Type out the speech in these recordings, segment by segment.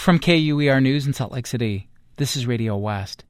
From KUER News in Salt Lake City, this is Radio West.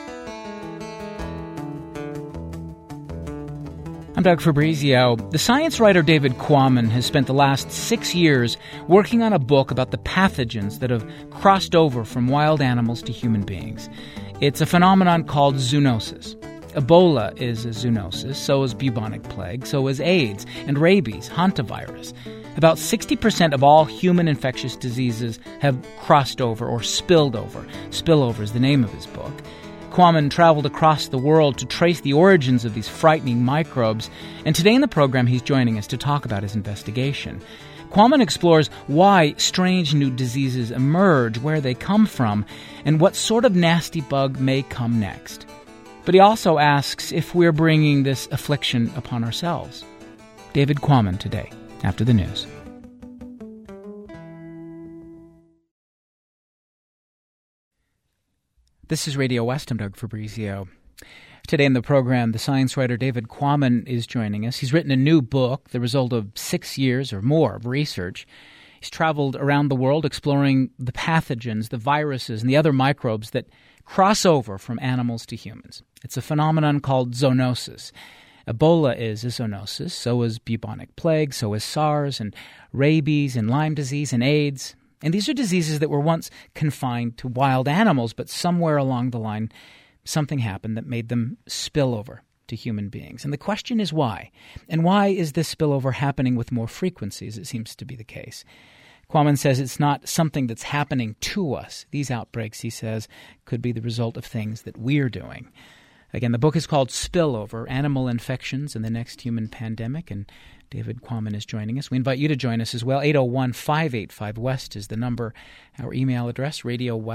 I'm Doug Fabrizio. The science writer David Quammen has spent the last 6 years working on a book about the pathogens that have crossed over from wild animals to human beings. It's a phenomenon called zoonosis. Ebola is a zoonosis, so is bubonic plague, so is AIDS and rabies, hantavirus. About 60% of all human infectious diseases have crossed over or spilled over. Spillover is the name of his book. Quammen traveled across the world to trace the origins of these frightening microbes, and today in the program he's joining us to talk about his investigation. Quammen explores why strange new diseases emerge, where they come from, and what sort of nasty bug may come next. But he also asks if we're bringing this affliction upon ourselves. David Quammen today, after the news. This is Radio West. I'm Doug Fabrizio. Today in the program, the science writer David Quammen is joining us. He's written a new book, the result of 6 years or more of research. He's traveled around the world exploring the pathogens, the viruses, and the other microbes that cross over from animals to humans. It's a phenomenon called zoonosis. Ebola is a zoonosis, so is bubonic plague, so is SARS and rabies and Lyme disease and AIDS. And these are diseases that were once confined to wild animals, but somewhere along the line, something happened that made them spill over to human beings. And the question is why? And why is this spillover happening with more frequency, as it seems to be the case? Quammen says it's not something that's happening to us. These outbreaks, he says, could be the result of things that we're doing. Again, the book is called Spillover, Animal Infections and the Next Human Pandemic, and David Quammen is joining us. We invite you to join us as well. 801-585-WEST is the number. Our email address,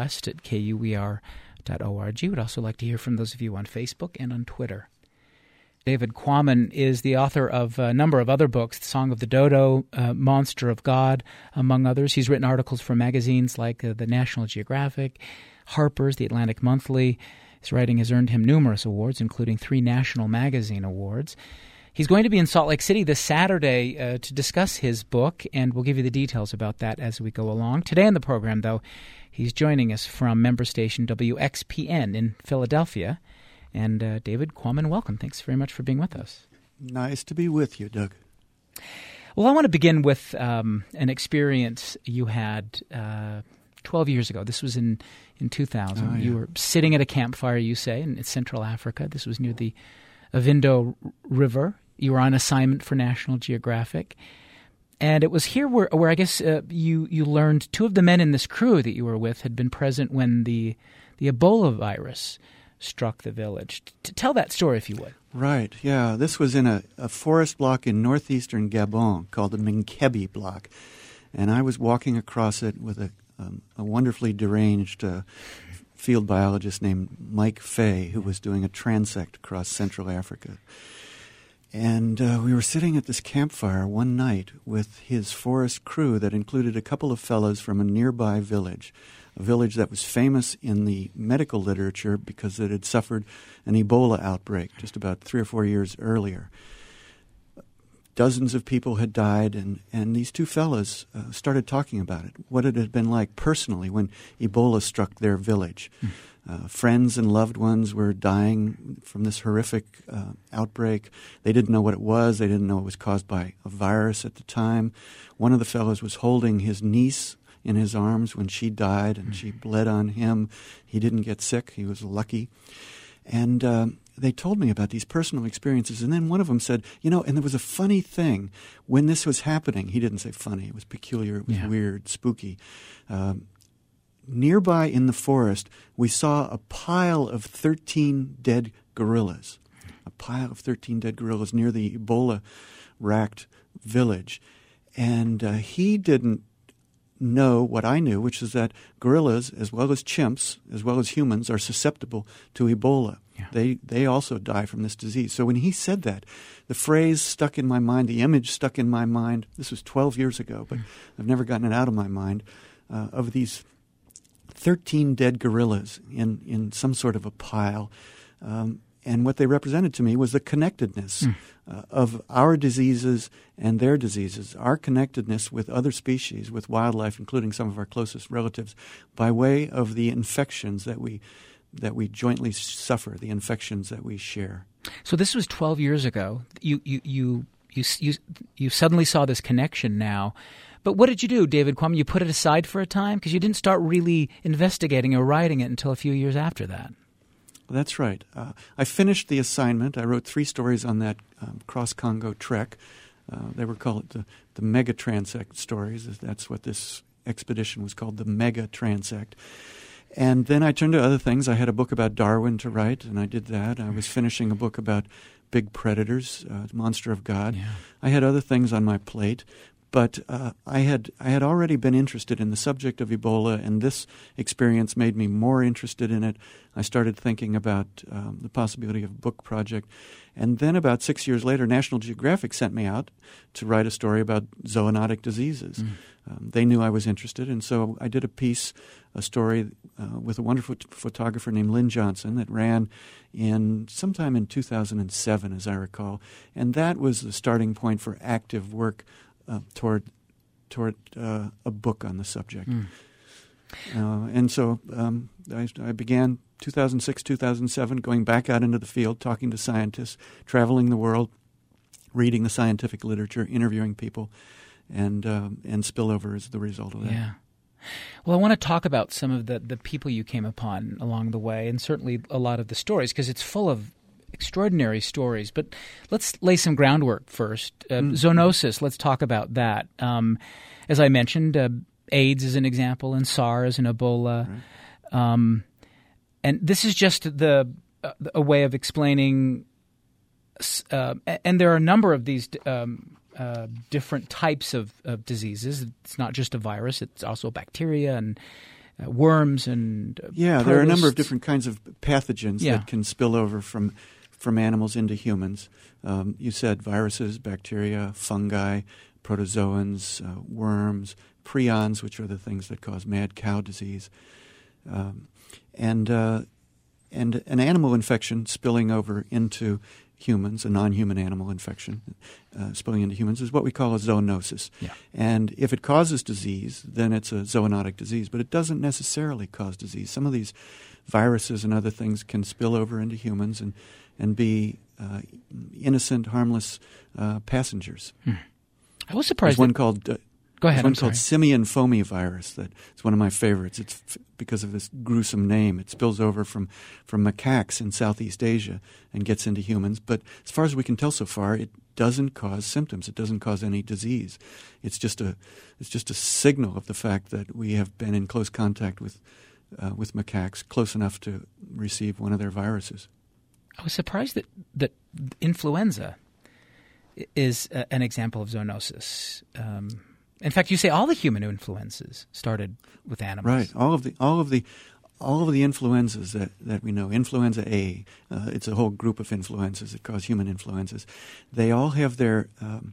radiowest@kuer.org. We'd also like to hear from those of you on Facebook and on Twitter. David Quammen is the author of a number of other books, The Song of the Dodo, Monster of God, among others. He's written articles for magazines like the National Geographic, Harper's, The Atlantic Monthly. His writing has earned him numerous awards, including 3 National Magazine Awards. He's going to be in Salt Lake City this Saturday to discuss his book, and we'll give you the details about that as we go along. Today on the program, though, he's joining us from member station WXPN in Philadelphia. And David Quammen, welcome. Thanks very much for being with us. Nice to be with you, Doug. Well, I want to begin with an experience you had 12 years ago. This was in 2000. Oh, yeah. You were sitting at a campfire, you say, in Central Africa. This was near the Avindo River. You were on assignment for National Geographic. And it was here where I guess you learned 2 of the men in this crew that you were with had been present when the Ebola virus struck the village. Tell that story, if you would. Right, yeah. This was in a forest block in northeastern Gabon called the Minkebi block. And I was walking across it with a wonderfully deranged field biologist named Mike Fay, who was doing a transect across Central Africa. And we were sitting at this campfire one night with his forest crew that included a couple of fellows from a nearby village, a village that was famous in the medical literature because it had suffered an Ebola outbreak just about 3 or 4 years earlier. Dozens of people had died, and these 2 fellows started talking about it, what it had been like personally when Ebola struck their village. Friends and loved ones were dying from this horrific outbreak. They didn't know what it was. They didn't know it was caused by a virus at the time. One of the fellows was holding his niece in his arms when she died, and she bled on him. He didn't get sick. He was lucky. And they told me about these personal experiences, and then one of them said, and there was a funny thing. When this was happening, he didn't say funny. It was peculiar. It was weird, spooky. Nearby in the forest, we saw a pile of 13 dead gorillas, near the Ebola-racked village. And he didn't know what I knew, which is that gorillas, as well as chimps, as well as humans, are susceptible to Ebola. Yeah. They also die from this disease. So when he said that, the phrase stuck in my mind, the image stuck in my mind. This was 12 years ago, but I've never gotten it out of my mind, of these 13 dead gorillas in some sort of a pile. what they represented to me was the connectedness of our diseases and their diseases, our connectedness with other species, with wildlife, including some of our closest relatives, by way of the infections that we jointly suffer, the infections that we share. So this was 12 years ago. You suddenly saw this connection now. But what did you do, David Quammen? You put it aside for a time? Because you didn't start really investigating or writing it until a few years after that. That's right. I finished the assignment. I wrote 3 stories on that cross-Congo trek. They were called the Mega Transect stories. That's what this expedition was called, the Mega Transect. And then I turned to other things. I had a book about Darwin to write, and I did that. I was finishing a book about big predators, Monster of God. Yeah. I had other things on my plate. But I had already been interested in the subject of Ebola, and this experience made me more interested in it. I started thinking about the possibility of a book project. And then about 6 years later, National Geographic sent me out to write a story about zoonotic diseases. They knew I was interested, and so I did a story with a wonderful photographer named Lynn Johnson that ran sometime in 2007, as I recall. And that was the starting point for active work toward a book on the subject. And so I began 2006, 2007, going back out into the field, talking to scientists, traveling the world, reading the scientific literature, interviewing people, and spillover is the result of that. Yeah. Well, I want to talk about some of the people you came upon along the way, and certainly a lot of the stories, because it's full of extraordinary stories. But let's lay some groundwork first. Zoonosis, let's talk about that. As I mentioned, AIDS is an example, and SARS and Ebola. Right. And this is just a way of explaining, and there are a number of these different types of diseases. It's not just a virus, it's also bacteria and worms and there are a number of different kinds of pathogens that can spill over from animals into humans. You said viruses, bacteria, fungi, protozoans, worms, prions, which are the things that cause mad cow disease, and an animal infection spilling over into humans, a non-human animal infection spilling into humans, is what we call a zoonosis. Yeah. And if it causes disease, then it's a zoonotic disease, but it doesn't necessarily cause disease. Some of these viruses and other things can spill over into humans and be innocent, harmless passengers. I was surprised. There's one called Go ahead. There's one called simian foamy virus that it's one of my favorites. It's because of this gruesome name. It spills over from macaques in Southeast Asia and gets into humans. But as far as we can tell so far, it doesn't cause symptoms. It doesn't cause any disease. It's just a signal of the fact that we have been in close contact with macaques, close enough to receive one of their viruses. I was surprised that influenza is an example of zoonosis. In fact, you say all the human influenzas started with animals. Right. All of the influenzas that we know. Influenza A, it's a whole group of influenzas that cause human influenzas. They all have their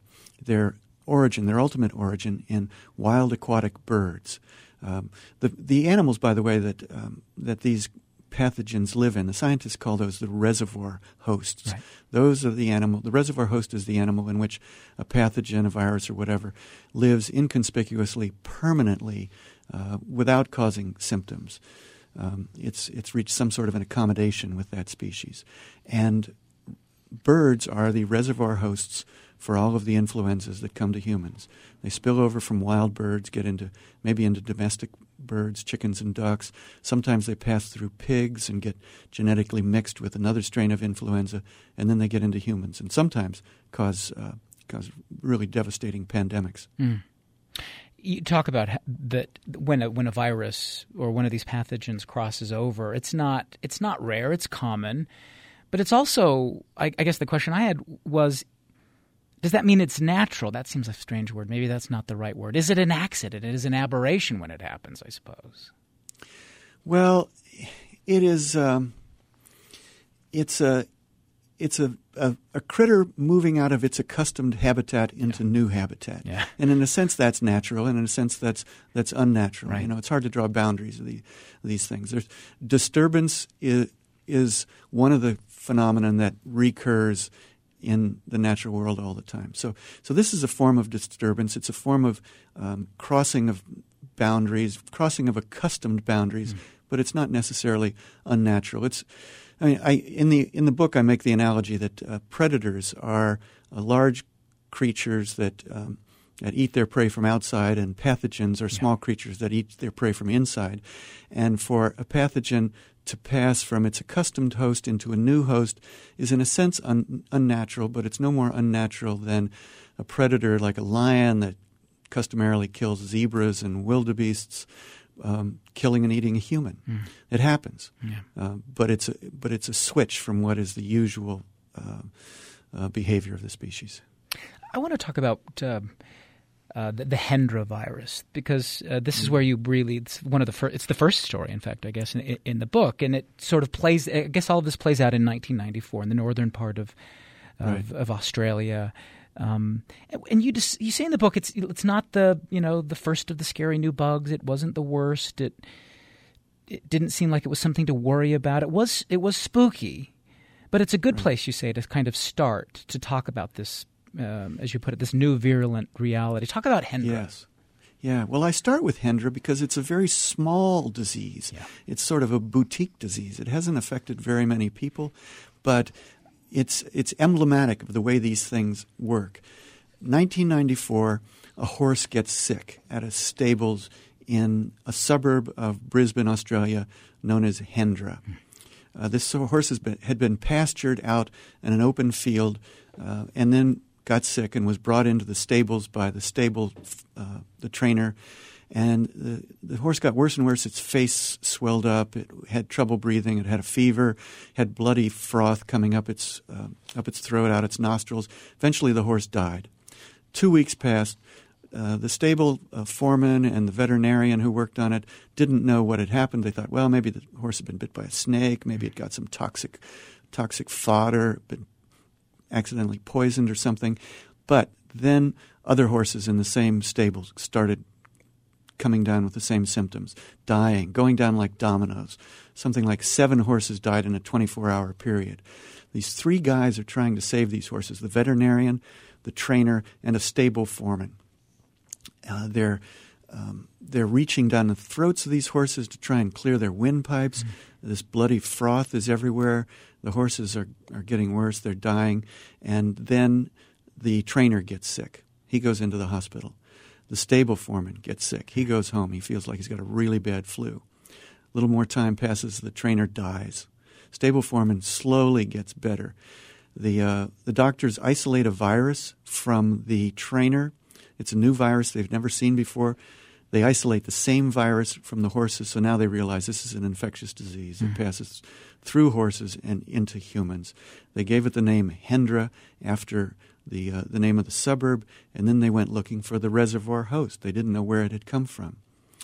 origin, their ultimate origin, in wild aquatic birds. The animals, by the way, that these pathogens live in, the scientists call those the reservoir hosts. Right. Those are the animal. The reservoir host is the animal in which a pathogen, a virus, or whatever lives inconspicuously, permanently, without causing symptoms. It's reached some sort of an accommodation with that species, and birds are the reservoir hosts for all of the influenzas that come to humans. They spill over from wild birds, get into domestic birds, chickens and ducks. Sometimes they pass through pigs and get genetically mixed with another strain of influenza, and then they get into humans, and sometimes cause really devastating pandemics. You talk about that when a virus or one of these pathogens crosses over, it's not rare, it's common, but it's also, I guess the question I had was, does that mean it's natural? That seems a strange word. Maybe that's not the right word. Is it an accident? It is an aberration when it happens, I suppose. Well, it is. It's a critter moving out of its accustomed habitat into new habitat. Yeah. And in a sense, that's natural, and in a sense, that's unnatural. Right. It's hard to draw boundaries of these things. There's disturbance is one of the phenomenon that recurs in the natural world all the time. So this is a form of disturbance. It's a form of crossing of boundaries, crossing of accustomed boundaries, but it's not necessarily unnatural. In the book I make the analogy that predators are large creatures that eat their prey from outside, and pathogens are small creatures that eat their prey from inside. And for a pathogen to pass from its accustomed host into a new host is in a sense unnatural, but it's no more unnatural than a predator like a lion that customarily kills zebras and wildebeests killing and eating a human. It happens, but it's a switch from what is the usual behavior of the species. I want to talk about the Hendra virus, because this is where you really, it's the first story, in fact, I guess, in the book, and it sort of plays, I guess all of this plays out in 1994 in the northern part of Australia. And you say in the book it's not the first of the scary new bugs. It wasn't the worst. It didn't seem like it was something to worry about. It was spooky, but it's a good place, you say, to kind of start to talk about this, as you put it, this new virulent reality. Talk about Hendra. Yes. Yeah. Well, I start with Hendra because it's a very small disease. Yeah. It's sort of a boutique disease. It hasn't affected very many people, but it's emblematic of the way these things work. 1994, a horse gets sick at a stables in a suburb of Brisbane, Australia, known as Hendra. This horse had been pastured out in an open field and then got sick and was brought into the stables by the trainer. And the horse got worse and worse. Its face swelled up. It had trouble breathing. It had a fever. Had bloody froth coming up its throat, out its nostrils. Eventually, the horse died. 2 weeks passed. The stable foreman and the veterinarian who worked on it didn't know what had happened. They thought, well, maybe the horse had been bit by a snake. Maybe it got some toxic fodder, been accidentally poisoned or something. But then other horses in the same stables started coming down with the same symptoms, dying, going down like dominoes. Something like 7 horses died in a 24-hour period. These 3 guys are trying to save these horses, the veterinarian, the trainer, and a stable foreman. They're reaching down the throats of these horses to try and clear their windpipes. This bloody froth is everywhere. The horses are getting worse. They're dying. And then the trainer gets sick. He goes into the hospital. The stable foreman gets sick. He goes home. He feels like he's got a really bad flu. A little more time passes. The trainer dies. Stable foreman slowly gets better. The doctors isolate a virus from the trainer. It's a new virus they've never seen before. They isolate the same virus from the horses, so now they realize this is an infectious disease. It passes through horses and into humans. They gave it the name Hendra after the name of the suburb, and then they went looking for the reservoir host. They didn't know where it had come from.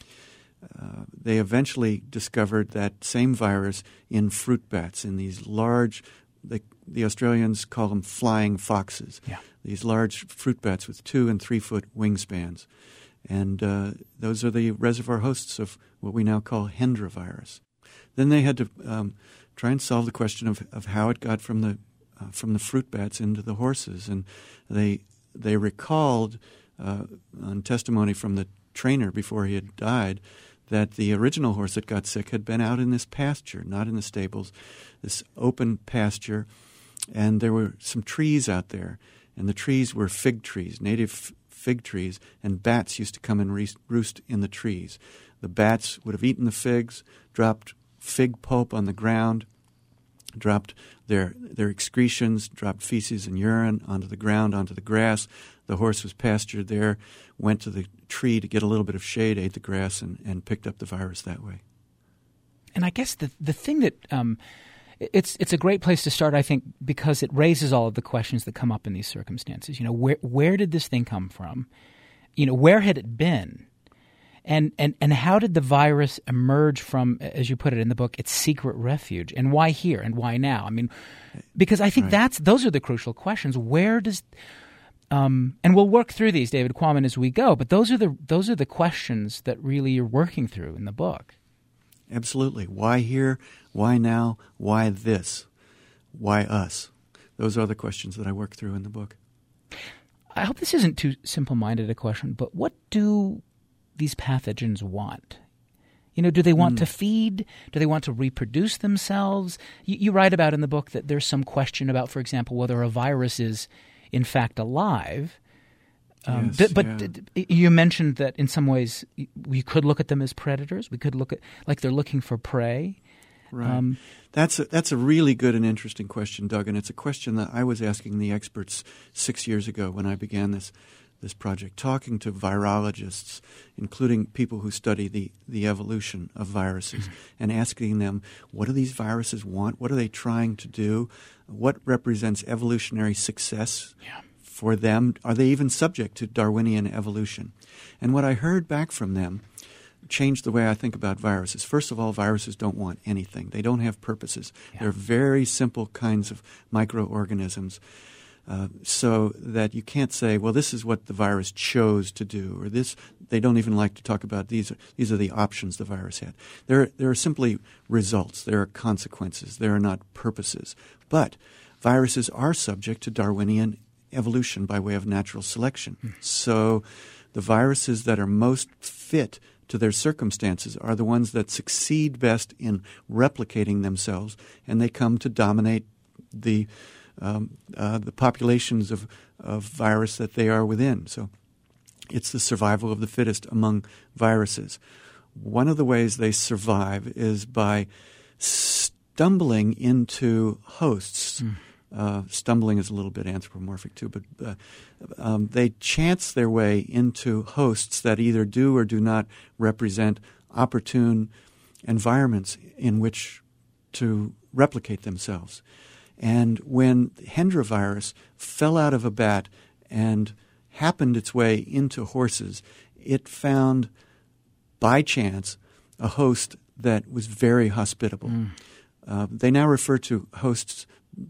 They eventually discovered that same virus in fruit bats, in these large, the Australians call them flying foxes, these large fruit bats with 2 and 3 foot wingspans. And those are the reservoir hosts of what we now call Hendra virus. Then they had to try and solve the question of how it got from the fruit bats into the horses. And they recalled, on testimony from the trainer before he had died, that the original horse that got sick had been out in this pasture, not in the stables, this open pasture. And there were some trees out there, and the trees were fig trees, native fig trees, and bats used to come and roost in the trees. The bats would have eaten the figs, dropped fig pulp on the ground, dropped their excretions, dropped feces and urine onto the ground, onto the grass. The horse was pastured there, went to the tree to get a little bit of shade, ate the grass, and picked up the virus that way. And I guess the thing that it's a great place to start, I think, because it raises all of the questions that come up in these circumstances. You know, where did this thing come from? You know, where had it been? And how did the virus emerge from, as you put it in the book, its secret refuge? And why here? And why now? I mean, because I think those are the crucial questions. Where does and we'll work through these, David Quammen, as we go. But those are the questions that really you're working through in the book. Absolutely. Why here? Why now? Why this? Why us? Those are the questions that I work through in the book. I hope this isn't too simple-minded a question, but what do these pathogens want? Do they want to feed? Do they want to reproduce themselves? You write about in the book that there's some question about, for example, whether a virus is in fact alive. You mentioned that in some ways we could look at them as predators. We could look at like they're looking for prey. Right. That's a really good and interesting question, Doug, and it's a question that I was asking the experts 6 years ago when I began this project, talking to virologists, including people who study the evolution of viruses, and asking them, what do these viruses want? What are they trying to do? What represents evolutionary success for them? Are they even subject to Darwinian evolution? And what I heard back from them changed the way I think about viruses. First of all, viruses don't want anything. They don't have purposes. They're very simple kinds of microorganisms. So that you can't say, well, this is what the virus chose to do, or this. They don't even like to talk about these are the options the virus had. There are simply results. There are consequences. There are not purposes. But viruses are subject to Darwinian evolution by way of natural selection. So the viruses that are most fit to their circumstances are the ones that succeed best in replicating themselves, and they come to dominate the populations of virus that they are within. So it's the survival of the fittest among viruses. One of the ways they survive is by stumbling into hosts. Stumbling is a little bit anthropomorphic too, but they chance their way into hosts that either do or do not represent opportune environments in which to replicate themselves. And when Hendra virus fell out of a bat and happened its way into horses, it found, by chance, a host that was very hospitable. They now refer to horses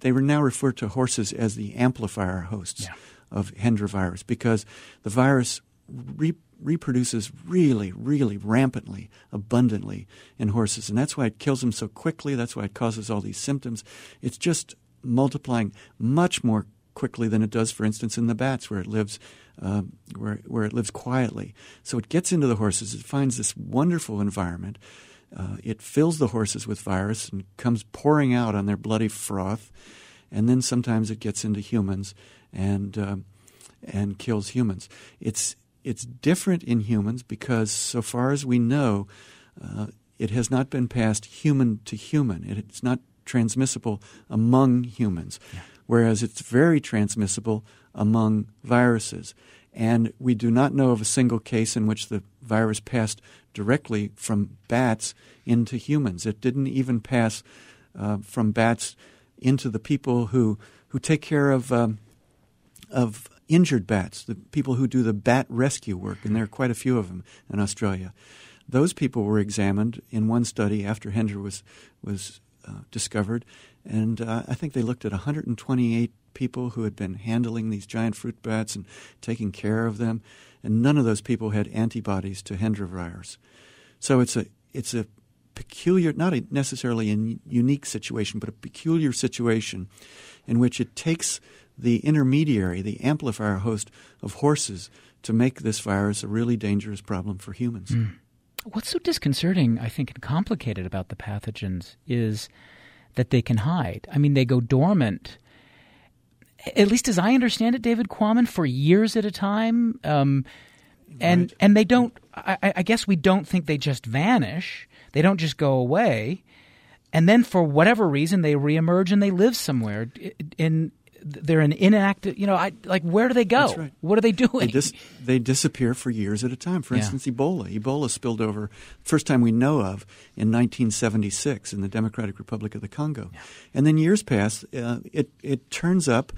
as the amplifier hosts of Hendra virus, because the virus reproduces really, really rampantly, abundantly in horses. And that's why it kills them so quickly. That's why it causes all these symptoms. It's just multiplying much more quickly than it does, for instance, in the bats, where it lives where it lives quietly. So it gets into the horses. It finds this wonderful environment. It fills the horses with virus and comes pouring out on their bloody froth. And then sometimes it gets into humans and kills humans. It's different in humans because, so far as we know, it has not been passed human to human. It's not transmissible among humans, whereas it's very transmissible among viruses. And we do not know of a single case in which the virus passed directly from bats into humans. It didn't even pass from bats into the people who take care of injured bats, the people who do the bat rescue work, and there are quite a few of them in Australia. Those people were examined in one study after Hendra was discovered, and I think they looked at 128 people who had been handling these giant fruit bats and taking care of them, and none of those people had antibodies to Hendra virus. So it's a peculiar, not necessarily a unique situation, but a peculiar situation in which it takes the intermediary, the amplifier host of horses, to make this virus a really dangerous problem for humans. What's so disconcerting, I think, and complicated about the pathogens is that they can hide. I mean, they go dormant, at least as I understand it, David Quammen, for years at a time. And they don't, I guess we don't think they just vanish. They don't just go away. And then for whatever reason, they reemerge and they live somewhere. They're an inactive, where do they go? That's right. What are they doing? They disappear for years at a time. For instance, Ebola. Ebola spilled over, first time we know of, in 1976 in the Democratic Republic of the Congo. Yeah. And then years pass. It turns up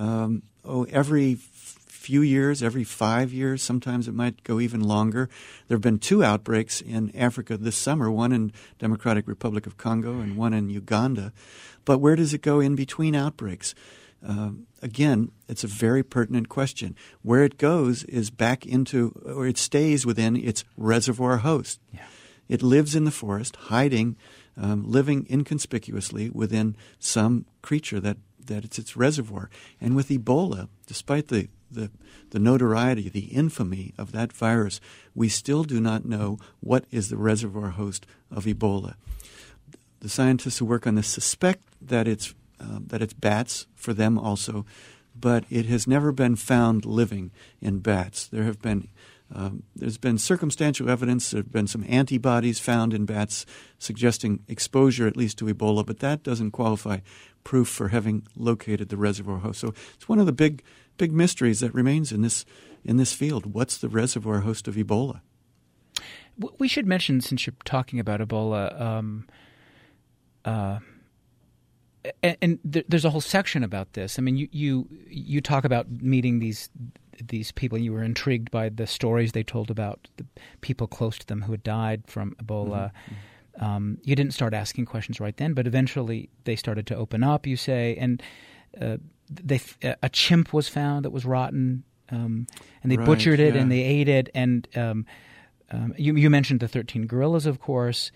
every few years, every 5 years. Sometimes it might go even longer. There have been 2 outbreaks in Africa this summer, one in Democratic Republic of Congo and one in Uganda. But where does it go in between outbreaks? Again, it's a very pertinent question. Where it goes is back into, or it stays within its reservoir host. Yeah. It lives in the forest, hiding, living inconspicuously within some creature that it's its reservoir. And with Ebola, despite the notoriety, the infamy of that virus, we still do not know what is the reservoir host of Ebola. The scientists who work on this suspect that it's bats for them also, but it has never been found living in bats. There's been circumstantial evidence. There have been some antibodies found in bats suggesting exposure at least to Ebola, but that doesn't qualify proof for having located the reservoir host. So it's one of the big mysteries that remains in this field. What's the reservoir host of Ebola? We should mention, since you're talking about Ebola, and there's a whole section about this. I mean, you talk about meeting these people. You were intrigued by the stories they told about the people close to them who had died from Ebola. Mm-hmm. You didn't start asking questions right then, but eventually they started to open up, you say, and a chimp was found that was rotten, and they butchered it and they ate it. And you mentioned the 13 gorillas, of course.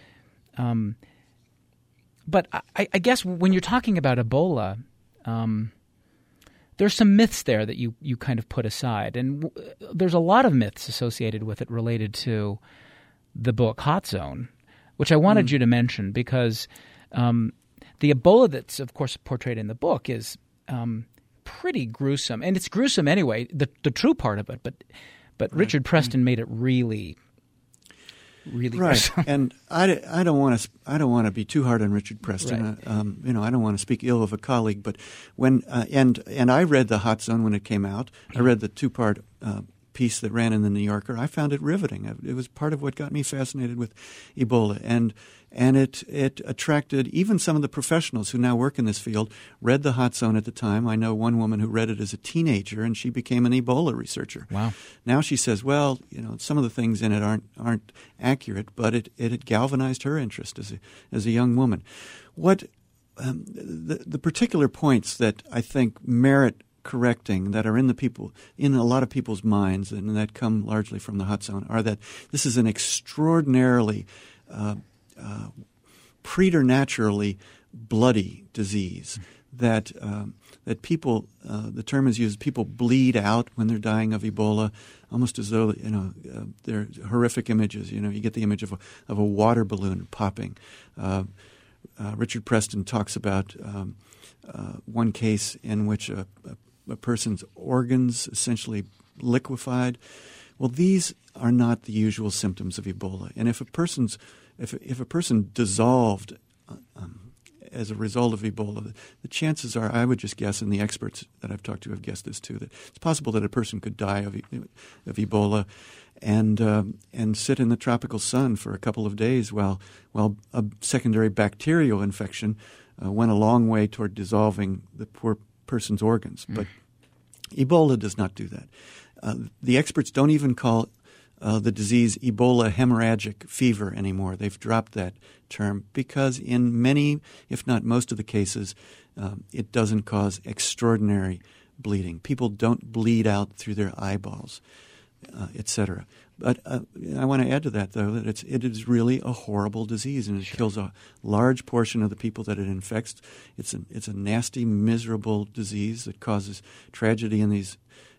But I guess when you're talking about Ebola, there's some myths there that you kind of put aside. And there's a lot of myths associated with it related to the book Hot Zone, which I wanted you to mention because the Ebola that's, of course, portrayed in the book is pretty gruesome. And it's gruesome anyway, the true part of it. But Richard Preston made it really right. And I don't want to be too hard on Richard Preston. Right. I don't want to speak ill of a colleague, but when and I read the Hot Zone when it came out. I read the 2-part piece that ran in the New Yorker. I found it riveting. It was part of what got me fascinated with Ebola, and it attracted even some of the professionals who now work in this field. Read the Hot Zone at the time. I know one woman who read it as a teenager, and she became an Ebola researcher. Wow! Now she says, well, some of the things in it aren't accurate, but it had galvanized her interest as a young woman. What the particular points that I think merit correcting that are in a lot of people's minds and that come largely from the Hot Zone are that this is an extraordinarily preternaturally bloody disease that people the term is used, people bleed out when they're dying of Ebola, almost as though they're horrific images. You get the image of a water balloon popping. Richard Preston talks about one case in which a person's organs essentially liquefied. Well, these are not the usual symptoms of Ebola. And if a person dissolved as a result of Ebola, the chances are, I would just guess, and the experts that I've talked to have guessed this too, that it's possible that a person could die of Ebola and sit in the tropical sun for a couple of days while a secondary bacterial infection went a long way toward dissolving the poor person's organs. But Ebola does not do that. The experts don't even call the disease Ebola hemorrhagic fever anymore. They've dropped that term because in many, if not most of the cases, it doesn't cause extraordinary bleeding. People don't bleed out through their eyeballs, etc. But I want to add to that, though, that it is really a horrible disease, and it kills a large portion of the people that it infects. It's a nasty, miserable disease that causes tragedy in these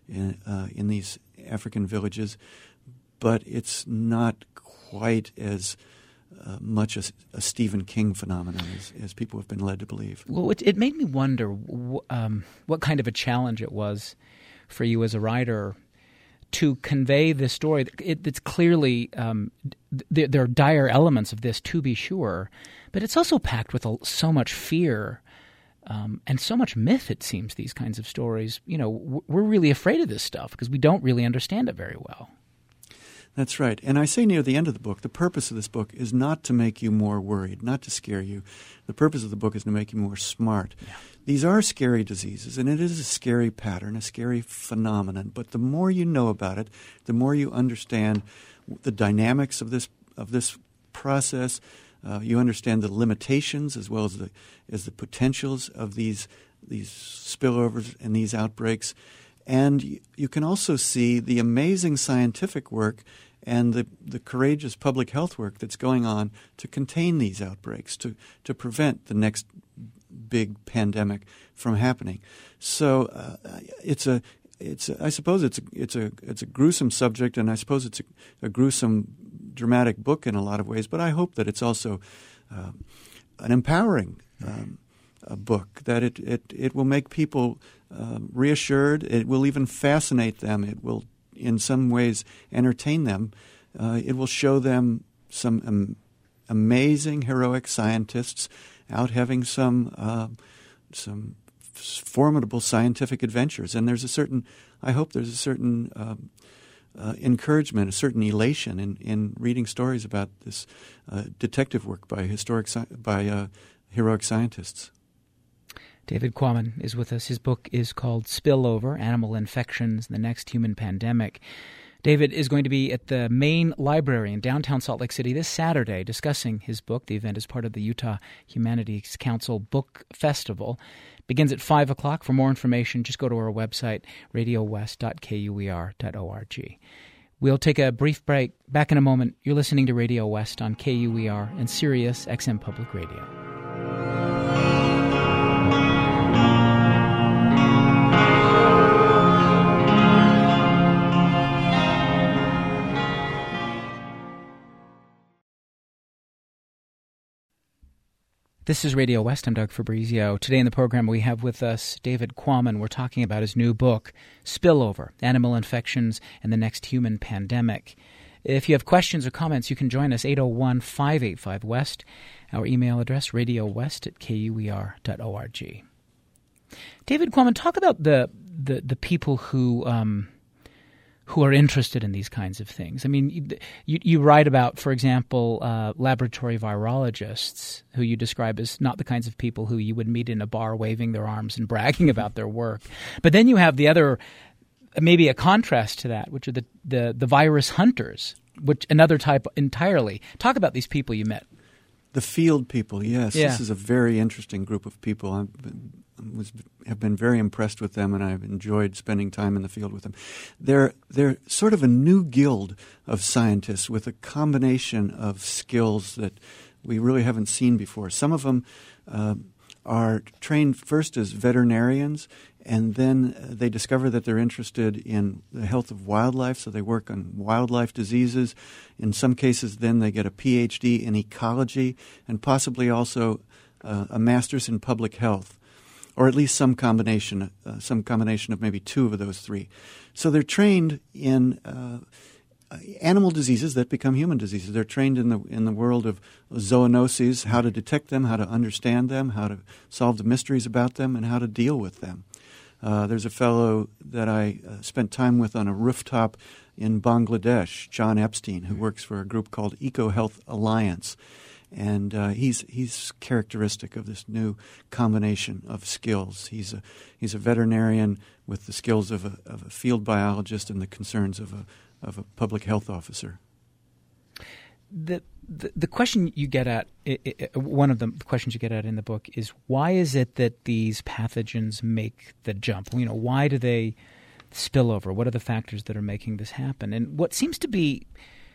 African villages, but it's not quite as much a Stephen King phenomenon as people have been led to believe. Well, it made me wonder what kind of a challenge it was for you as a writer to convey this story. It's clearly there are dire elements of this, to be sure, but it's also packed with so much fear and so much myth. It seems these kinds of stories. We're really afraid of this stuff because we don't really understand it very well. That's right. And I say near the end of the book, the purpose of this book is not to make you more worried, not to scare you. The purpose of the book is to make you more smart. Yeah. These are scary diseases, and it is a scary pattern, a scary phenomenon. But the more you know about it, the more you understand the dynamics of this process. You understand the limitations as well as the potentials of these spillovers and these outbreaks. And you can also see the amazing scientific work and the courageous public health work that's going on to contain these outbreaks, to prevent the next big pandemic from happening. So I suppose it's a gruesome subject, and I suppose it's a gruesome, dramatic book in a lot of ways. But I hope that it's also an empowering a book, that it will make people reassured. It will even fascinate them. It will, in some ways, entertain them. It will show them some amazing, heroic scientists out having some formidable scientific adventures. And I hope there's a certain encouragement, a certain elation in reading stories about this detective work by heroic scientists. David Quammen is with us. His book is called Spillover: Animal Infections and the Next Human Pandemic. David is going to be at the Main Library in downtown Salt Lake City this Saturday discussing his book. The event is part of the Utah Humanities Council Book Festival. It begins at 5 o'clock. For more information, just go to our website, radiowest.kuer.org. We'll take a brief break. Back in a moment. You're listening to Radio West on KUER and Sirius XM Public Radio. This is Radio West. I'm Doug Fabrizio. Today in the program we have with us David Quammen. We're talking about his new book, Spillover: Animal Infections and the Next Human Pandemic. If you have questions or comments, you can join us, 801-585-WEST. Our email address, radiowest@kuer.org. David Quammen, talk about the people who are interested in these kinds of things. I mean, you write about, for example, laboratory virologists who you describe as not the kinds of people who you would meet in a bar waving their arms and bragging about their work. But then you have the other, maybe a contrast to that, which are the virus hunters, which another type entirely. Talk about these people you met. The field people, yes. Yeah. This is a very interesting group of people. I have been very impressed with them, and I've enjoyed spending time in the field with them. They're sort of a new guild of scientists with a combination of skills that we really haven't seen before. Some of them are trained first as veterinarians, and then they discover that they're interested in the health of wildlife, so they work on wildlife diseases. In some cases, then they get a PhD in ecology and possibly also a master's in public health, or at least some combination of maybe two of those three. So they're trained in animal diseases that become human diseases. They're trained in the world of zoonoses, how to detect them, how to understand them, how to solve the mysteries about them, and how to deal with them. There's a fellow that I spent time with on a rooftop in Bangladesh, John Epstein, who works for a group called EcoHealth Alliance. And he's characteristic of this new combination of skills. He's a veterinarian with the skills of a field biologist and the concerns of a public health officer. The question you get at, one of the questions you get at in the book is, why is it that these pathogens make the jump? You know, why do they spill over? What are the factors that are making this happen? And what seems to be,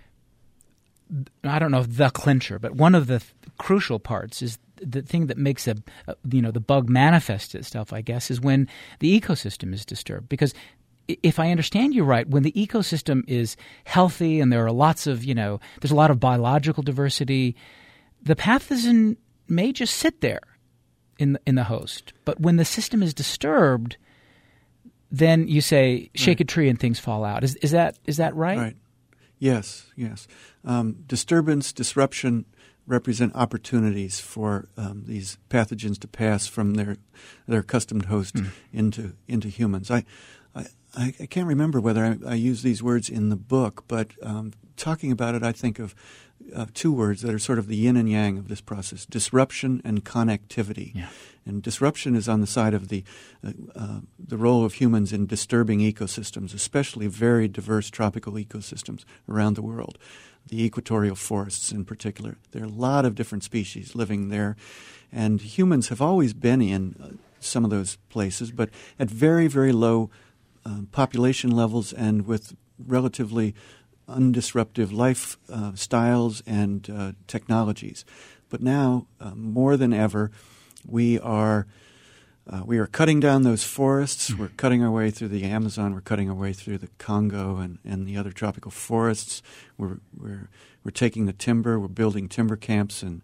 I don't know if the clincher, but one of the crucial parts is the thing that makes the bug manifest itself, I guess, is when the ecosystem is disturbed. Because if I understand you right, when the ecosystem is healthy and there are lots of, there's a lot of biological diversity, the pathogen may just sit there in the host. But when the system is disturbed, then you say, shake a tree and things fall out. Is that right? Right. Yes. Disturbance, disruption represent opportunities for these pathogens to pass from their accustomed host into humans. I can't remember whether I use these words in the book, but talking about it, I think of two words that are sort of the yin and yang of this process: disruption and connectivity. Yeah. And disruption is on the side of the role of humans in disturbing ecosystems, especially very diverse tropical ecosystems around the world. The equatorial forests in particular. There are a lot of different species living there, and humans have always been in some of those places, but at very, very low population levels and with relatively undisruptive life styles and technologies. But now, more than ever, we are cutting down those forests. We're cutting our way through the Amazon. We're cutting our way through the Congo and the other tropical forests. We're taking the timber. We're building timber camps and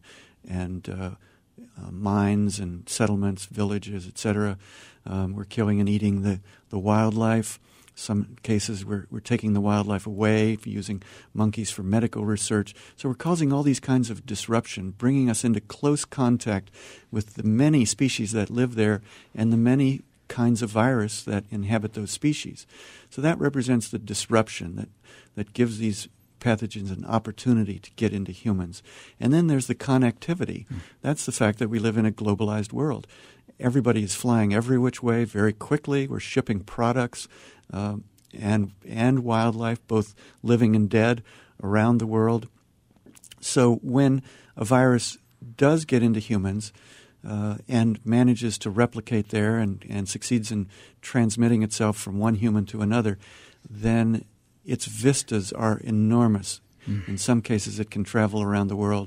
mines and settlements, villages, etc. We're killing and eating the wildlife. Some cases we're taking the wildlife away, using monkeys for medical research. So we're causing all these kinds of disruption, bringing us into close contact with the many species that live there and the many kinds of virus that inhabit those species. So that represents the disruption that gives these pathogens an opportunity to get into humans. And then there's the connectivity. That's the fact that we live in a globalized world. Everybody is flying every which way very quickly. We're shipping products and wildlife, both living and dead, around the world. So when a virus does get into humans and manages to replicate there and succeeds in transmitting itself from one human to another, then its vistas are enormous. In some cases, it can travel around the world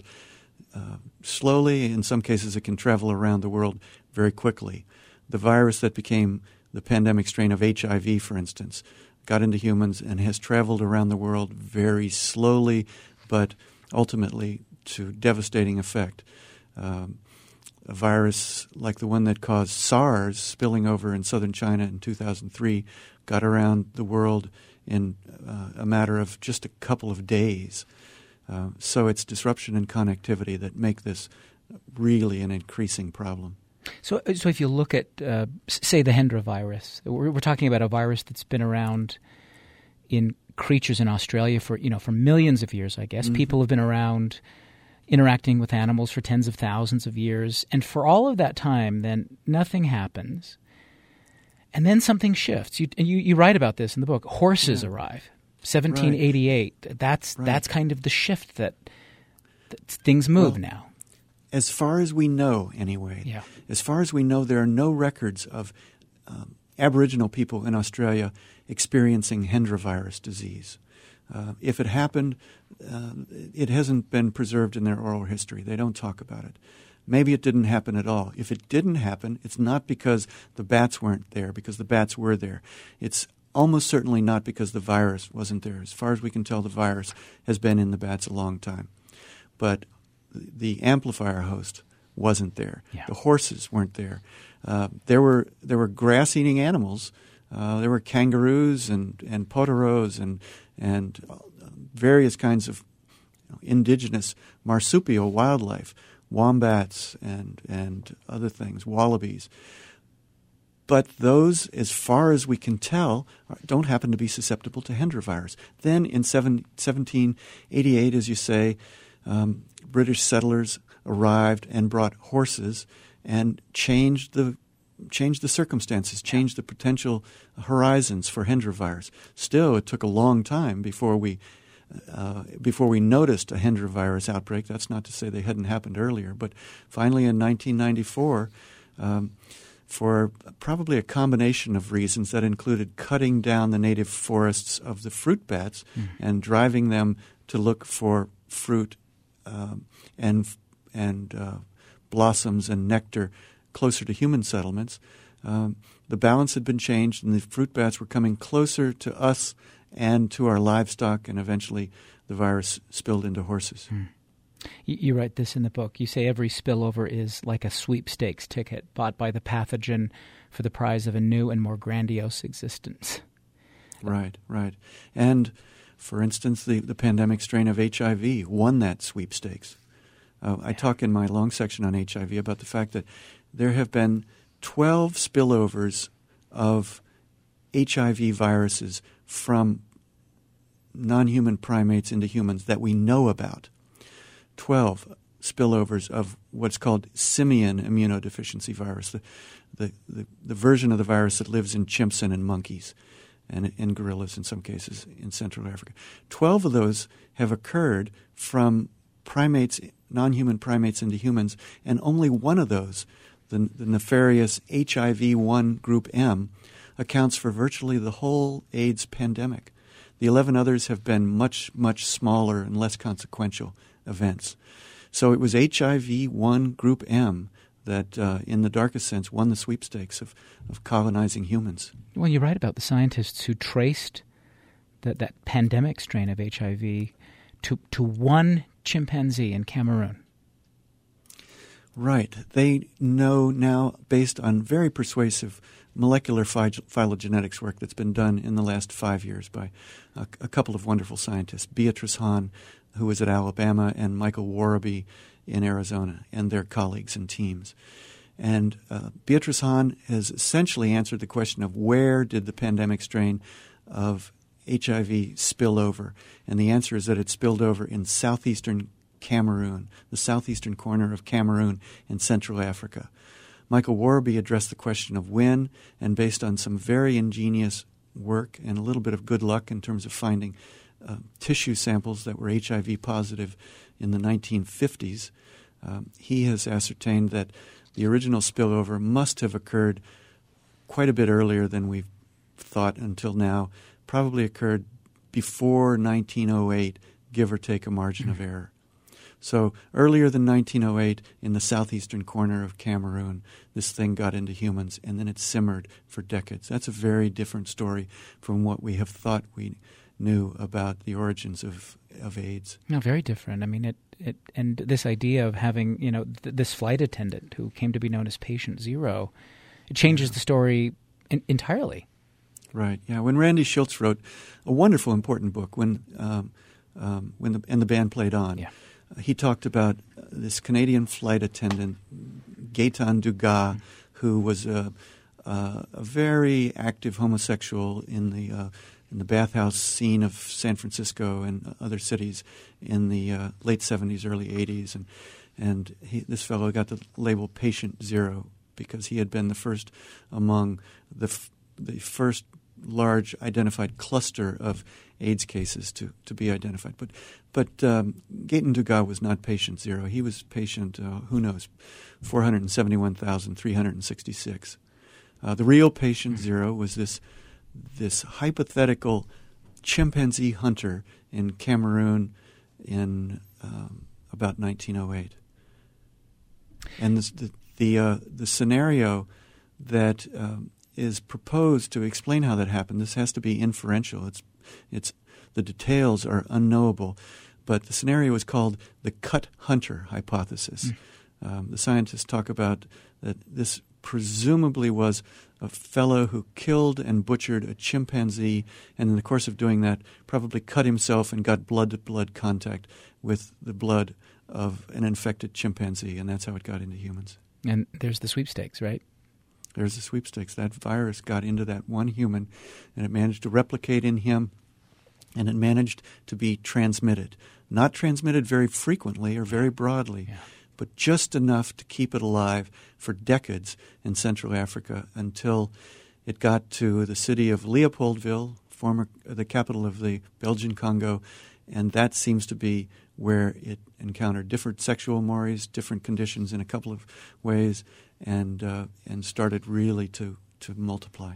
slowly. In some cases, it can travel around the world very quickly. The virus that became the pandemic strain of HIV, for instance, got into humans and has traveled around the world very slowly, but ultimately to devastating effect. A virus like the one that caused SARS spilling over in southern China in 2003 got around the world in a matter of just a couple of days. So it's disruption and connectivity that make this really an increasing problem. So if you look at, say, the Hendra virus, we're talking about a virus that's been around in creatures in Australia for millions of years, I guess. Mm-hmm. People have been around interacting with animals for tens of thousands of years. And for all of that time, then nothing happens. And then something shifts. You write about this in the book. Horses arrive, 1788. Right. That's kind of the shift that things move now. As far as we know, anyway, as far as we know, there are no records of Aboriginal people in Australia experiencing Hendra virus disease. If it happened, it hasn't been preserved in their oral history. They don't talk about it. Maybe it didn't happen at all. If it didn't happen, it's not because the bats weren't there, because the bats were there. It's almost certainly not because the virus wasn't there. As far as we can tell, the virus has been in the bats a long time. But the amplifier host wasn't there. Yeah. The horses weren't there. There were grass-eating animals. There were kangaroos and potoros and various kinds of indigenous marsupial wildlife, wombats and other things, wallabies. But those, as far as we can tell, don't happen to be susceptible to Hendra virus. Then in 1788, as you say, British settlers arrived and brought horses and changed the circumstances, changed the potential horizons for Hendra virus. Still, it took a long time before we noticed a Hendra virus outbreak. That's not to say they hadn't happened earlier, but finally in 1994, for probably a combination of reasons that included cutting down the native forests of the fruit bats and driving them to look for fruit and blossoms and nectar closer to human settlements, the balance had been changed, and the fruit bats were coming closer to us and to our livestock, and eventually the virus spilled into horses. You write this in the book. You say every spillover is like a sweepstakes ticket bought by the pathogen for the prize of a new and more grandiose existence. Right. And, for instance, the pandemic strain of HIV won that sweepstakes. I talk in my long section on HIV about the fact that there have been 12 spillovers of HIV viruses from non-human primates into humans that we know about. 12 spillovers of what's called simian immunodeficiency virus, the version of the virus that lives in chimps and in monkeys and in gorillas in some cases in Central Africa. 12 of those have occurred from primates, non-human primates into humans, and only one of those, the nefarious HIV-1 group M, accounts for virtually the whole AIDS pandemic. The 11 others have been much, much smaller and less consequential events. So it was HIV-1 Group M that, in the darkest sense, won the sweepstakes of colonizing humans. Well, you write about the scientists who traced that pandemic strain of HIV to one chimpanzee in Cameroon. Right. They know now, based on very persuasive molecular phylogenetics work that's been done in the last 5 years by a couple of wonderful scientists, Beatrice Hahn, who was at Alabama, and Michael Warraby in Arizona, and their colleagues and teams. And Beatrice Hahn has essentially answered the question of where did the pandemic strain of HIV spill over? And the answer is that it spilled over in southeastern Cameroon, the southeastern corner of Cameroon in Central Africa. Michael Warraby addressed the question of when, and based on some very ingenious work and a little bit of good luck in terms of finding tissue samples that were HIV positive in the 1950s, he has ascertained that the original spillover must have occurred quite a bit earlier than we've thought until now, probably occurred before 1908, give or take a margin of error. So earlier than 1908, in the southeastern corner of Cameroon, this thing got into humans, and then it simmered for decades. That's a very different story from what we have thought we knew about the origins of AIDS. No, very different. I mean, it and this idea of having, this flight attendant who came to be known as Patient Zero, it changes the story entirely. Right. Yeah. When Randy Schultz wrote a wonderful, important book, when the band played on. Yeah. He talked about this Canadian flight attendant, Gaetan Dugas, who was a very active homosexual in the bathhouse scene of San Francisco and other cities in the late 70s, early 80s. And this fellow got the label Patient Zero because he had been the first among the first large identified cluster of AIDS cases to be identified. But Gaetan Dugas was not Patient Zero. He was patient, 471,366. The real Patient Zero was this hypothetical chimpanzee hunter in Cameroon in about 1908. And the scenario that is proposed to explain how that happened. This has to be inferential. It's the details are unknowable, but the scenario is called the cut hunter hypothesis. The scientists talk about that this presumably was a fellow who killed and butchered a chimpanzee, and in the course of doing that, probably cut himself and got blood-to-blood contact with the blood of an infected chimpanzee, and that's how it got into humans. And there's the sweepstakes, right? There's the sweepstakes. That virus got into that one human, and it managed to replicate in him, and it managed to be transmitted. Not transmitted very frequently or very broadly, but just enough to keep it alive for decades in Central Africa until it got to the city of Leopoldville, the capital of the Belgian Congo, and that seems to be where it encountered different sexual mores, different conditions in a couple of ways, and started really to multiply.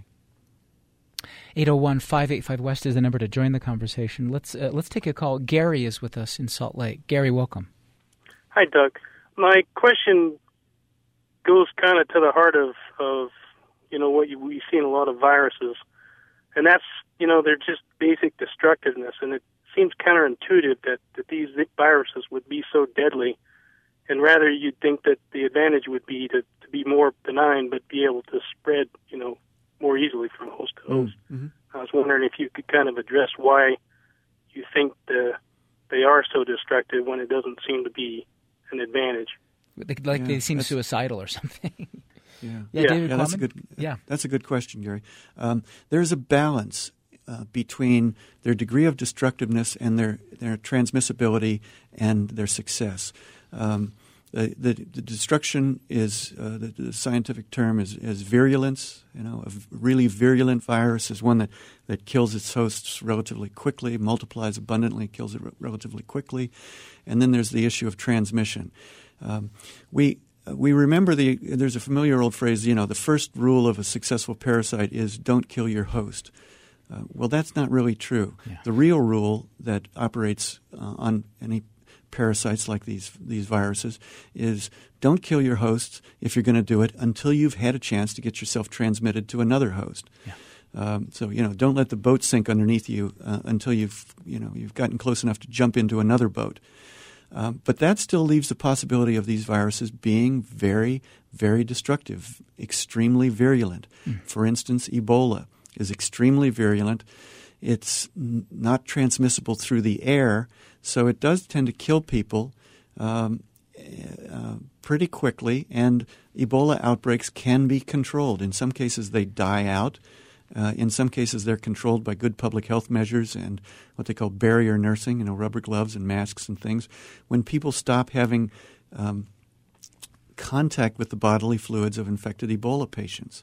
801-585-WEST is the number to join the conversation. Let's take a call. Gary is with us in Salt Lake. Gary, welcome. Hi, Doug. My question goes kind of to the heart of what we see in a lot of viruses, and that's, they're just basic destructiveness, and it seems counterintuitive that these viruses would be so deadly, and rather you'd think that the advantage would be to be more benign but be able to spread, more easily from host to host. Mm-hmm. I was wondering if you could kind of address why you think they are so destructive when it doesn't seem to be an advantage. They seem suicidal or something. David Quammen? That's a good question, Gary. There's a balance between their degree of destructiveness and their transmissibility and their success. The destruction is the scientific term is virulence. A really virulent virus is one that kills its hosts relatively quickly, multiplies abundantly, kills it relatively quickly, and then there's the issue of transmission. We remember there's a familiar old phrase. The first rule of a successful parasite is don't kill your host. Well, that's not really true. Yeah. The real rule that operates on any parasites like these viruses is don't kill your hosts if you're going to do it until you've had a chance to get yourself transmitted to another host. Yeah. So don't let the boat sink underneath you until you've gotten close enough to jump into another boat. But that still leaves the possibility of these viruses being very, very destructive, extremely virulent. For instance, Ebola is extremely virulent. It's not transmissible through the air, so it does tend to kill people pretty quickly, and Ebola outbreaks can be controlled. In some cases, they die out. In some cases, they're controlled by good public health measures and what they call barrier nursing, rubber gloves and masks and things. When people stop having contact with the bodily fluids of infected Ebola patients,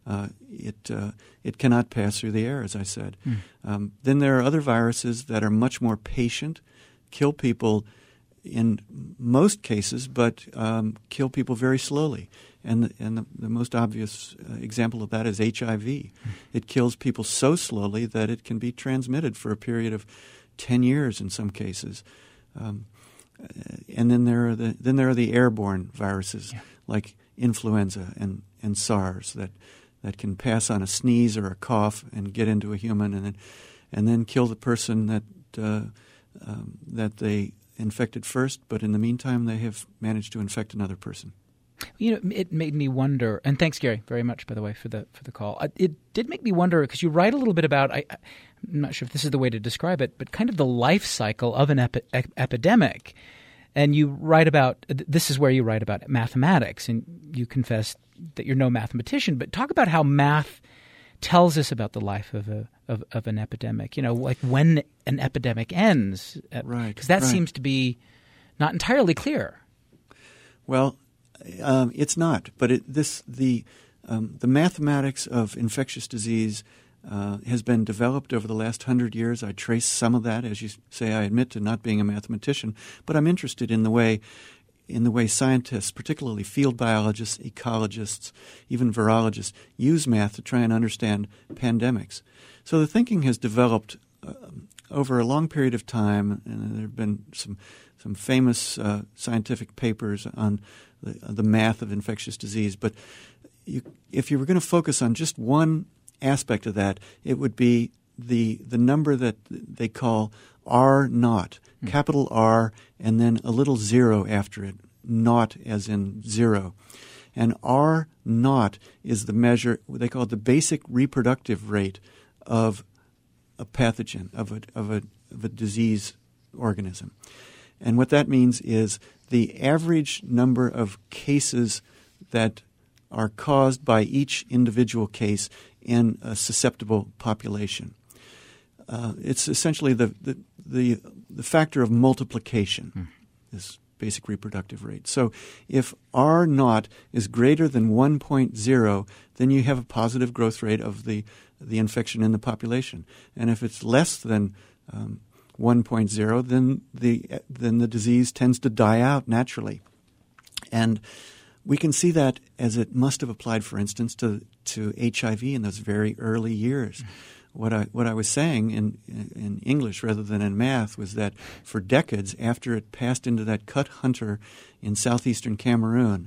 it cannot pass through the air, as I said. Then there are other viruses that are much more patient, kill people in most cases, but kill people very slowly. And the most obvious example of that is HIV. It kills people so slowly that it can be transmitted for a period of 10 years in some cases. And then there are the airborne viruses like influenza and SARS that can pass on a sneeze or a cough and get into a human and then kill the person that they infected first, but in the meantime they have managed to infect another person. It made me wonder, and thanks, Gary, very much, by the way, for the call. It did make me wonder, because you write a little bit about, I'm not sure if this is the way to describe it, but kind of the life cycle of an epidemic. And you write about, this is where you write about mathematics, and you confess that you're no mathematician, but talk about how math tells us about the life of an epidemic, like when an epidemic ends. Right. Because that seems to be not entirely clear. Well, it's not, but the mathematics of infectious disease has been developed over the last 100 years. I trace some of that, as you say. I admit to not being a mathematician, but I'm interested in the way scientists, particularly field biologists, ecologists, even virologists, use math to try and understand pandemics. So the thinking has developed over a long period of time, and there have been some famous scientific papers on the math of infectious disease. But if you were going to focus on just one aspect of that, it would be the number that they call R naught, capital R, and then a little zero after it, naught as in zero. And R naught is the measure, they call it the basic reproductive rate of a pathogen, of a disease organism. And what that means is the average number of cases that are caused by each individual case in a susceptible population. It's essentially the factor of multiplication, this basic reproductive rate. So if R naught is greater than 1.0, then you have a positive growth rate of the infection in the population. And if it's less than 1.0, then the disease tends to die out naturally. And we can see that as it must have applied, for instance, to HIV in those very early years. What I was saying in English rather than in math was that for decades after it passed into that cut hunter in southeastern Cameroon,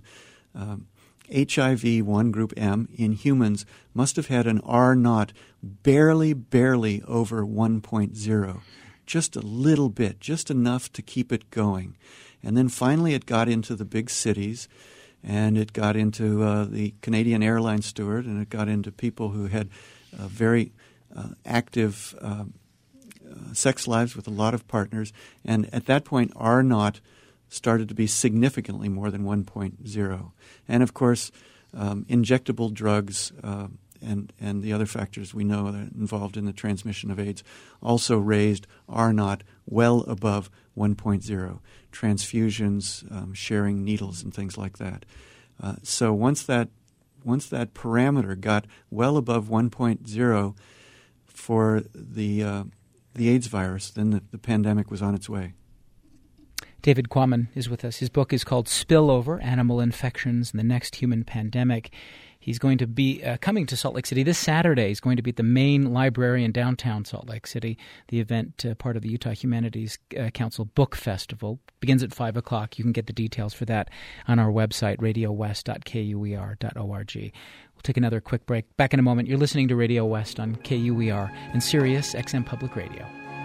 HIV-1 group M in humans must have had an R naught barely over 1.0. Just a little bit, just enough to keep it going. And then finally it got into the big cities, and it got into the Canadian airline steward, and it got into people who had very active sex lives with a lot of partners. And at that point, R naught started to be significantly more than 1.0. And of course, injectable drugs and the other factors we know that are involved in the transmission of AIDS also raised R naught well above 1.0. Transfusions, sharing needles and things like that. So once that parameter got well above 1.0 for the AIDS virus, then the pandemic was on its way. David Quammen is with us. His book is called Spillover: Animal Infections and the Next Human Pandemic. He's going to be coming to Salt Lake City this Saturday. He's going to be at the main library in downtown Salt Lake City. The event, part of the Utah Humanities Council Book Festival, begins at 5 o'clock. You can get the details for that on our website, radiowest.kuer.org. We'll take another quick break. Back in a moment. You're listening to Radio West on KUER and Sirius XM Public Radio.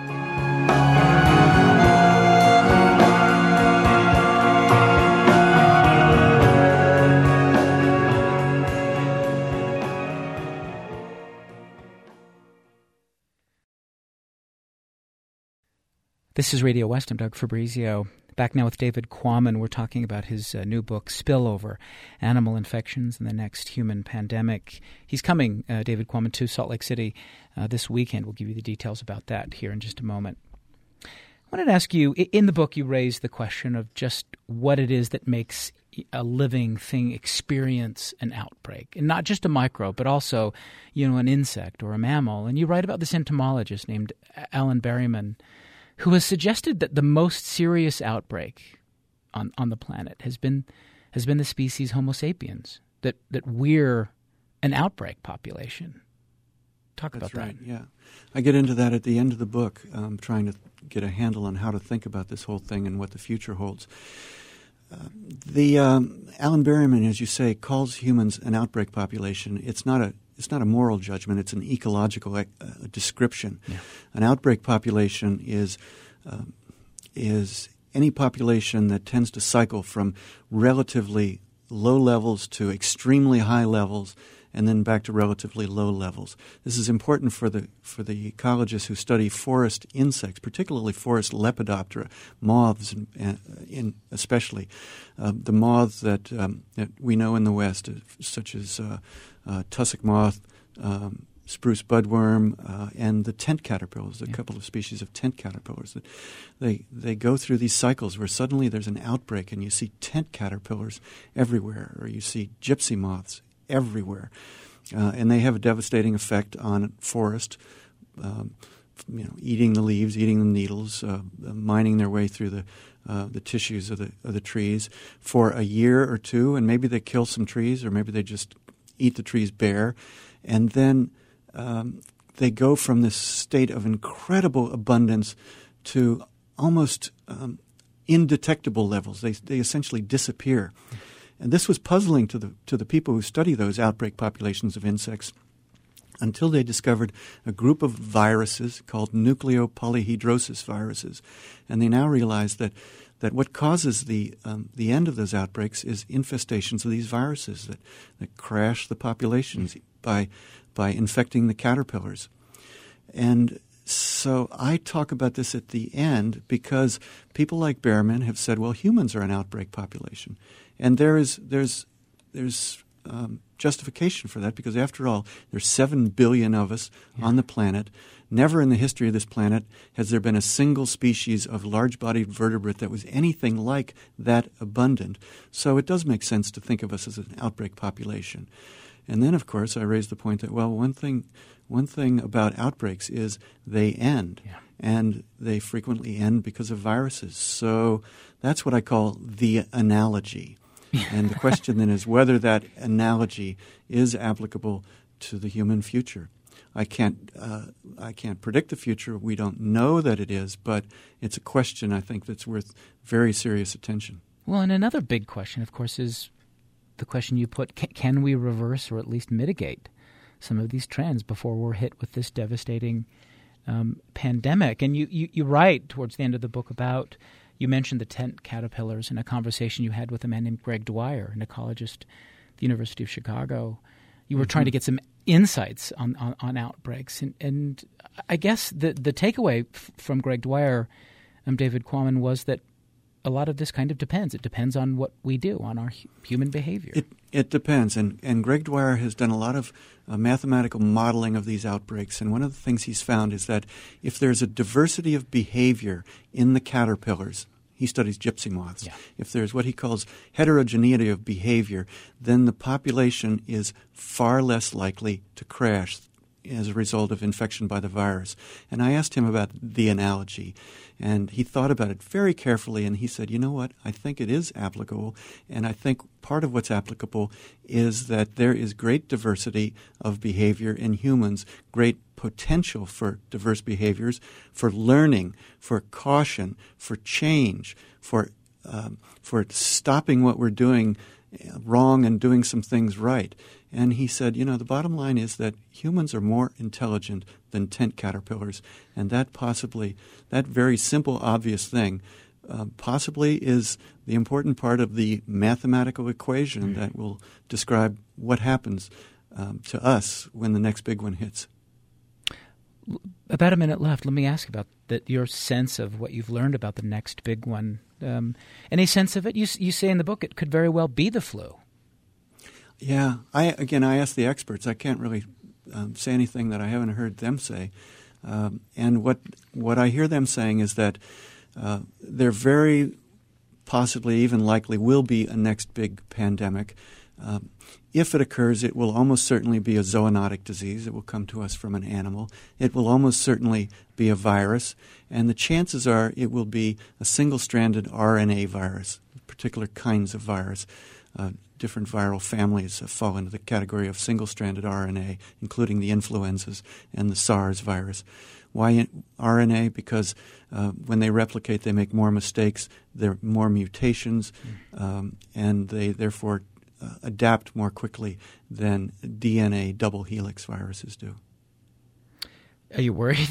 This is Radio West. I'm Doug Fabrizio. Back now with David Quammen. We're talking about his new book, Spillover, Animal Infections and the Next Human Pandemic. He's coming, David Quammen, to Salt Lake City this weekend. We'll give you the details about that here in just a moment. I wanted to ask you, in the book you raise the question of just what it is that makes a living thing experience an outbreak, and not just a microbe, but also, an insect or a mammal. And you write about this entomologist named Alan Berryman, who has suggested that the most serious outbreak on the planet has been the species Homo sapiens, that we're an outbreak population. Talk about that. That's right, yeah. I get into that at the end of the book, trying to get a handle on how to think about this whole thing and what the future holds. Alan Berryman, as you say, calls humans an outbreak population. It's not a moral judgment. It's an ecological description. Yeah. An outbreak population is any population that tends to cycle from relatively low levels to extremely high levels, and then back to relatively low levels. This is important for the ecologists who study forest insects, particularly forest Lepidoptera, moths, especially the moths that we know in the West, such as tussock moth, spruce budworm, and the tent caterpillars. A couple of species of tent caterpillars that they go through these cycles where suddenly there's an outbreak and you see tent caterpillars everywhere, or you see gypsy moths everywhere, and they have a devastating effect on forest. Eating the leaves, eating the needles, mining their way through the tissues of the trees for a year or two, and maybe they kill some trees, or maybe they just eat the trees bare, and then they go from this state of incredible abundance to almost indetectable levels. They essentially disappear. And this was puzzling to the people who study those outbreak populations of insects until they discovered a group of viruses called nucleopolyhedrosis viruses. And they now realize that what causes the end of those outbreaks is infestations of these viruses that crash the populations by infecting the caterpillars. And so I talk about this at the end because people like Berryman have said, well, humans are an outbreak population. And there's justification for that, because after all, there's 7 billion of us on the planet. Never in the history of this planet has there been a single species of large-bodied vertebrate that was anything like that abundant. So it does make sense to think of us as an outbreak population. And then, of course, I raise the point that, well, one thing about outbreaks is they end, and they frequently end because of viruses. So that's what I call the analogy. And the question then is whether that analogy is applicable to the human future. I can't predict the future. We don't know that it is, but it's a question, I think, that's worth very serious attention. Well, and another big question, of course, is the question you put, can we reverse or at least mitigate some of these trends before we're hit with this devastating pandemic? And you write towards the end of the book about, you mentioned the tent caterpillars in a conversation you had with a man named Greg Dwyer, an ecologist at the University of Chicago. You were trying to get some insights on outbreaks. And I guess the takeaway from Greg Dwyer, David Quammen, was that a lot of this kind of depends. It depends on what we do, on our human behavior. It depends. And Greg Dwyer has done a lot of mathematical modeling of these outbreaks. And one of the things he's found is that if there's a diversity of behavior in the caterpillars, he studies gypsy moths. Yeah. If there's what he calls heterogeneity of behavior, then the population is far less likely to crash as a result of infection by the virus. And I asked him about the analogy, and he thought about it very carefully, and he said, you know what, I think it is applicable, and I think part of what's applicable is that there is great diversity of behavior in humans, great potential for diverse behaviors, for learning, for caution, for change, for stopping what we're doing wrong and doing some things right. And he said, you know, the bottom line is that humans are more intelligent than tent caterpillars, and that very simple, obvious thing, possibly is the important part of the mathematical equation that will describe what happens to us when the next big one hits. About a minute left. Let me ask about your sense of what you've learned about the next big one. Any sense of it? You say in the book it could very well be the flu. Yeah. I asked the experts. I can't really say anything that I haven't heard them say. And what I hear them saying is that there very possibly, even likely, will be a next big pandemic. If it occurs, it will almost certainly be a zoonotic disease. It will come to us from an animal. It will almost certainly be a virus. And the chances are it will be a single-stranded RNA virus, particular kinds of virus. Different viral families fall into the category of single-stranded RNA, including the influenzas and the SARS virus. Why RNA? Because when they replicate, they make more mistakes, there are more mutations, and they therefore adapt more quickly than DNA double helix viruses do. Are you worried?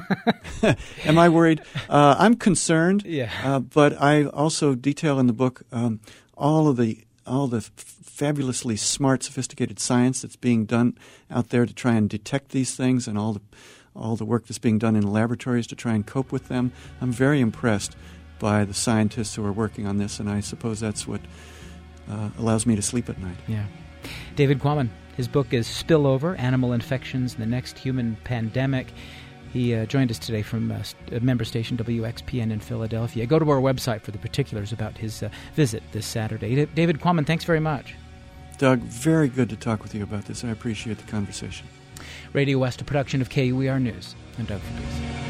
Am I worried? I'm concerned. Yeah. But I also detail in the book all the fabulously smart, sophisticated science that's being done out there to try and detect these things, and all the work that's being done in laboratories to try and cope with them. I'm very impressed by the scientists who are working on this, and I suppose that's what allows me to sleep at night. Yeah. David Quammen, his book is Spillover, Animal Infections and the Next Human Pandemic. He joined us today from member station WXPN in Philadelphia. Go to our website for the particulars about his visit this Saturday. David Quammen, thanks very much. Doug, very good to talk with you about this. I appreciate the conversation. Radio West, a production of KUER News. I'm Doug Fabricio.